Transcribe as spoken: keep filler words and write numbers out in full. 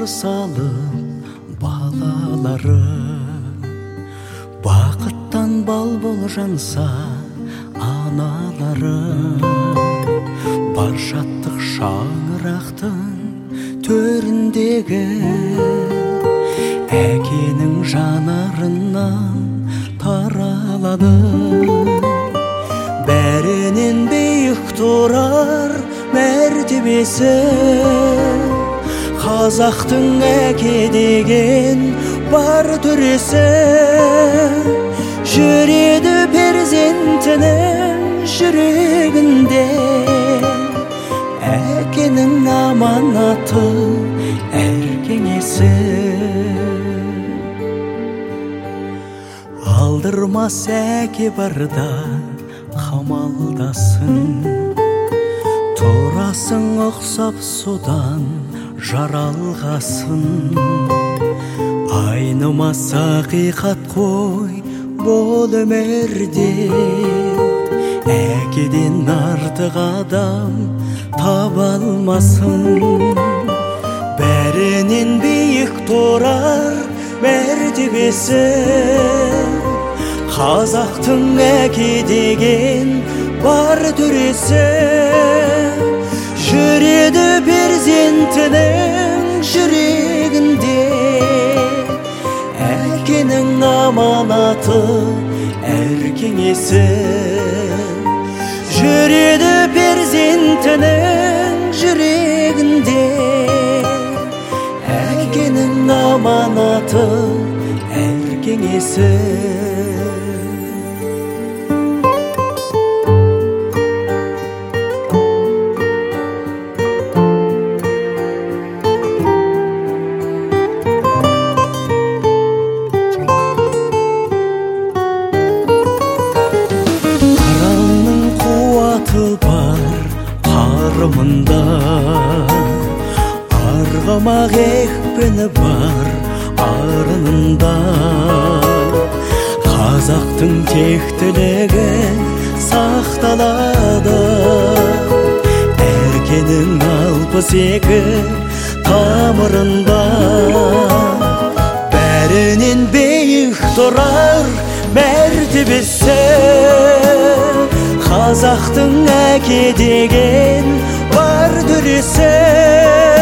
салып балалары, бақыттан бал бол жанса аналары. Бар шаттық шаңырақтың төріндегі, әкенің жанарынан таралады. Бәрінен биік тұрар мәртебесі, қазақтың әке деген бар төресі. Жүреді перзентінің жүрегінде, әкенің аманаты әр кеңесі. Алдырмас әке барда қамалдасын, тұрасың ұқсап судан жаралғасын. Айнымас ақиқат қой бұл өмірде, әкеден артық адам таба алмасын. Бәрінен биік тұрар мәртебесі, қазақтың әке деген бар төресі. Жүреді перзентінің жүрегінде, әкенің аманаты әр кеңесі. Жүреді перзентінің жүрегінде, әкенің аманаты әр кеңесі. Бар қарымында, арғымақ екпіні бар арынында. Қазақтың тектілігі сақталады, әкенің алпыс екі тамырында. Бәрінен биік тұрар мәртебесі, қазақтың әке деген бар төресі.